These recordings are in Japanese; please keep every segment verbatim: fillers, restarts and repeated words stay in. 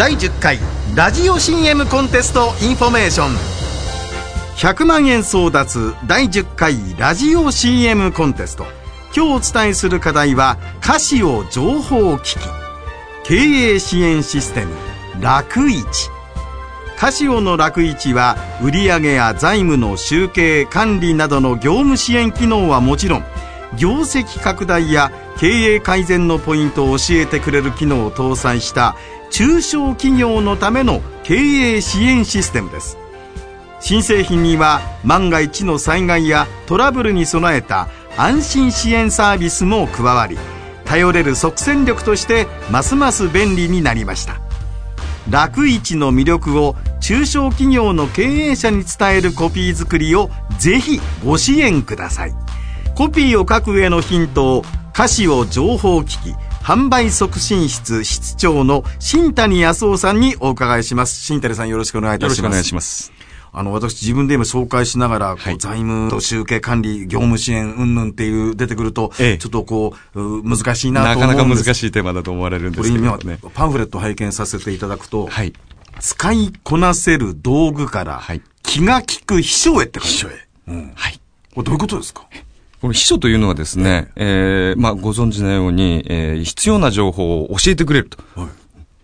だいじゅっかいラジオ シーエム コンテストインフォメーション、ひゃくまんえん争奪だいじゅっかいラジオ シーエム コンテスト。今日お伝えする課題はカシオ情報機器経営支援システム楽市。カシオの楽市は売上や財務の集計管理などの業務支援機能はもちろん、業績拡大や経営改善のポイントを教えてくれる機能を搭載した中小企業のための経営支援システムです。新製品には万が一の災害やトラブルに備えた安心支援サービスも加わり、頼れる即戦力としてますます便利になりました。楽市の魅力を中小企業の経営者に伝えるコピー作りをぜひご支援ください。コピーを書く上のヒントをカシオ情報機器販売促進室室長の新谷康夫さんにお伺いします。新谷さん、よろしくお願いいたします。 よろしくお願いします。 あの、私自分で今紹介しながら、こう、はい、財務と集計管理、業務支援、うんぬんっていう出てくると、ええ、ちょっとこう、難しいなと思うんです。 なかなか難しいテーマだと思われるんですけどね。これ今、パンフレット拝見させていただくと、はい、使いこなせる道具から、はい、気が利く秘書へって書いてある。秘書へ。うん。はい。これどういうことですか？ この秘書というのはですね、ええー、まあ、ご存知のように、えー、必要な情報を教えてくれると。はい。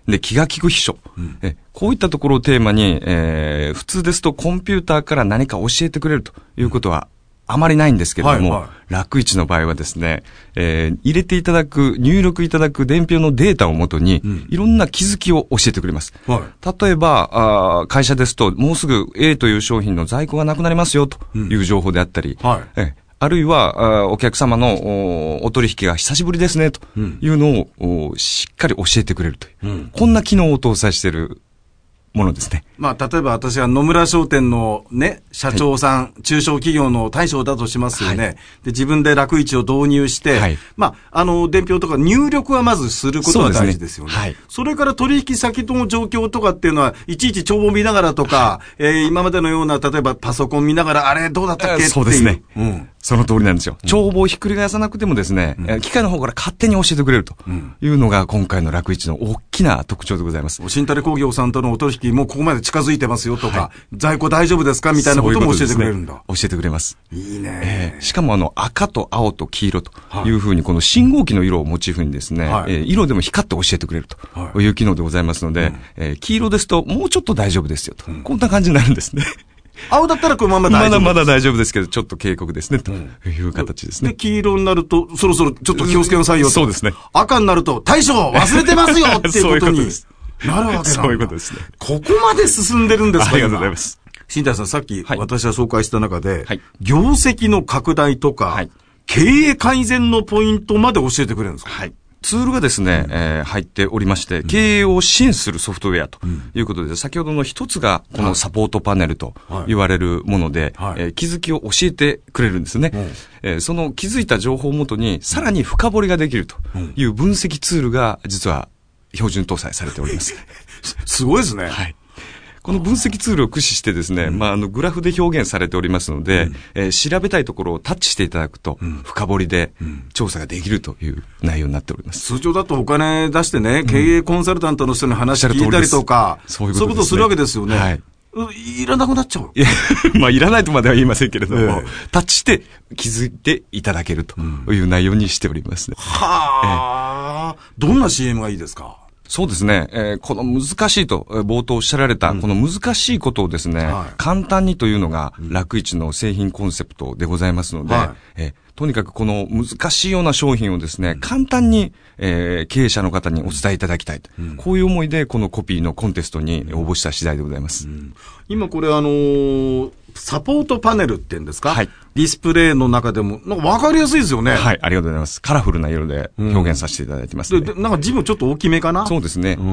で、気が利く秘書。うん、えこういったところをテーマに、えー、普通ですとコンピューターから何か教えてくれるということはあまりないんですけれども、はいはい、楽市の場合はですね、えー、入れていただく、入力いただく伝票のデータをもとに、うん、いろんな気づきを教えてくれます。はい、例えばあ、会社ですと、もうすぐ A という商品の在庫がなくなりますよという情報であったり、うんはいえあるいは、お客様の お, お取引が久しぶりですね、というのを、うん、しっかり教えてくれるという、うん、こんな機能を搭載しているものですね。 まあ、例えば私は野村商店のね、社長さん、はい、中小企業の大将だとしますよね。はい、で、自分で楽市を導入して、はい、まあ、あの、伝票とか入力はまずすることが大事ですよね。そ, ねはい、それから取引先との状況とかっていうのは、いちいち帳簿見ながらとか、はい、えー、今までのような、例えばパソコン見ながら、あれどうだったっけっていう。 そうですね。うん。その通りなんですよ。帳簿をひっくり返さなくてもですね、うん、機械の方から勝手に教えてくれるというのが今回の楽市の大きな特徴でございます。 新谷工業さんとのお取引もここまで近づいてますよとか、はい、在庫大丈夫ですかみたいなことも教えてくれるんだ。 そういうことですね。教えてくれます。 いいね、 えー。しかもあの赤と青と黄色というふうにこの信号機の色をモチーフにですね、はいえー、色でも光って教えてくれるという機能でございますので、はいうんえー、黄色ですともうちょっと大丈夫ですよと、うん、こんな感じになるんですね。 青だったらこのまま大丈夫まだまだ大丈夫ですけど、ちょっと警告ですね、という形ですね。 で、黄色になると、そろそろちょっと気をつけなさいよと。 そうですね。 赤になると、大将忘れてますよっていうことになるわけなんだ。 そういうことですね。 ここまで進んでるんですか？ ありがとうございます。 新谷さん、さっき、はい、私が紹介した中で、はい、業績の拡大とか、はい、経営改善のポイントまで教えてくれるんですか？ はい。ツールがですね、うんえー、入っておりまして、経営を支援するソフトウェアということで、うん、先ほどの一つがこのサポートパネルと言われるもので、はいえー、気づきを教えてくれるんですね、うんえー。その気づいた情報をもとにさらに深掘りができるという分析ツールが実は標準搭載されております。 すごいですね。 はい。この分析ツールを駆使してですね、うん、まあ、あの、グラフで表現されておりますので、うんえー、調べたいところをタッチしていただくと、うん、深掘りで調査ができるという内容になっております。 通常だとお金出してね、経営コンサルタントの人に話聞いたりとか、うん、そういうことですね。そういうことをするわけですよね。はい。いらなくなっちゃう。 いや、まあ、いらないとまでは言いませんけれども、えー、タッチして気づいていただけるという内容にしておりますね。 うん、はあ、えー。どんな シーエム がいいですか？ そうですね、えー。この難しいと、冒頭おっしゃられた、この難しいことをですね、うんはい、簡単にというのが、楽市の製品コンセプトでございますので、はいえー、とにかくこの難しいような商品をですね、うん、簡単に、えー、経営者の方にお伝えいただきたいと、うん。こういう思いで、このコピーのコンテストに応募した次第でございます。うん、 今これあのー、サポートパネルって言うんですか？はい。ディスプレイの中でも、なんか分かりやすいですよね。 はい、ありがとうございます。カラフルな色で表現させていただいてますね。 うん、で、なんか字もちょっと大きめかな？ そうですね。うん、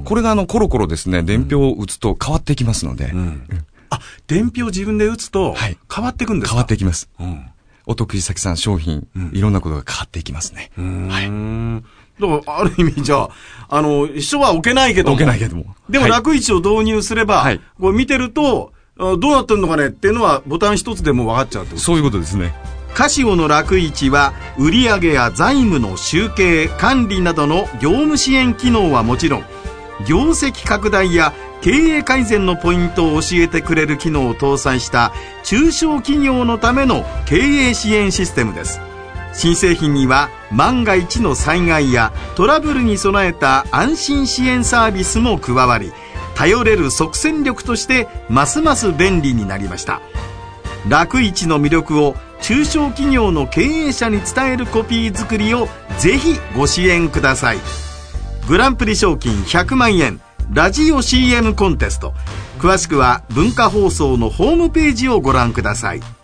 これがあの、コロコロですね、伝票を打つと変わってきますので。うんうん、 あ、伝票自分で打つと、変わっていくんですか？ 変わっていきます。うん、お得意先さん商品、うん、いろんなことが変わっていきますね。 うん、はい。だから、ある意味じゃあ、あの、秘書は置けないけども。 置けないけども。 でも、楽市を導入すれば、はい、こう見てると、どうなってんのかねっていうのはボタン一つでも分かっちゃうってこと。 そういうことですね。 カシオの楽市は売上や財務の集計管理などの業務支援機能はもちろん、 業績拡大や経営改善のポイントを教えてくれる機能を搭載した中小企業のための経営支援システムです。新製品には万が一の災害やトラブルに備えた安心支援サービスも加わり、頼れる即戦力としてますます便利になりました。楽市の魅力を中小企業の経営者に伝えるコピー作りをぜひご支援ください。グランプリ賞金ひゃくまんえんラジオ シーエム コンテスト、詳しくは文化放送のホームページをご覧ください。